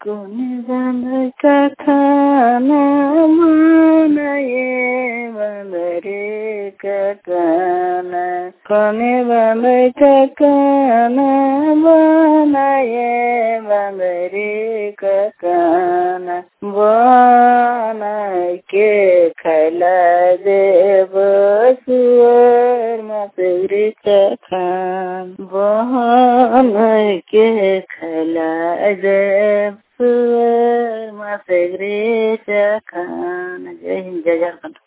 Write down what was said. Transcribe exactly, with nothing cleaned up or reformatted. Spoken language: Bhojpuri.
कोने बंदका खाना बनाए बंदरे का खाना कोने बंदका खाना बनाए बंदरे का खाना बना के खिला देव सुअर मसूरी का खाना बना के खिला देव सुअर मसूरी का खाना। जय हिंद, जय झारखंड।